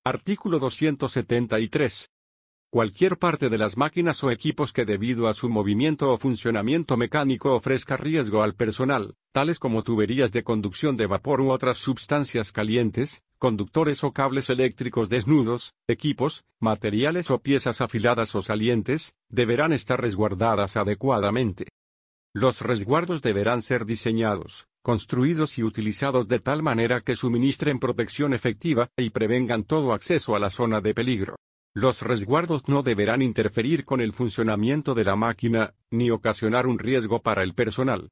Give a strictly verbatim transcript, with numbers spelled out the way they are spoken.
Artículo doscientos setenta y tres. Cualquier parte de las máquinas o equipos que debido a su movimiento o funcionamiento mecánico ofrezca riesgo al personal, tales como tuberías de conducción de vapor u otras sustancias calientes, conductores o cables eléctricos desnudos, equipos, materiales o piezas afiladas o salientes, deberán estar resguardadas adecuadamente. Los resguardos deberán ser diseñados, construidos y utilizados de tal manera que suministren protección efectiva y prevengan todo acceso a la zona de peligro. Los resguardos no deberán interferir con el funcionamiento de la máquina, ni ocasionar un riesgo para el personal.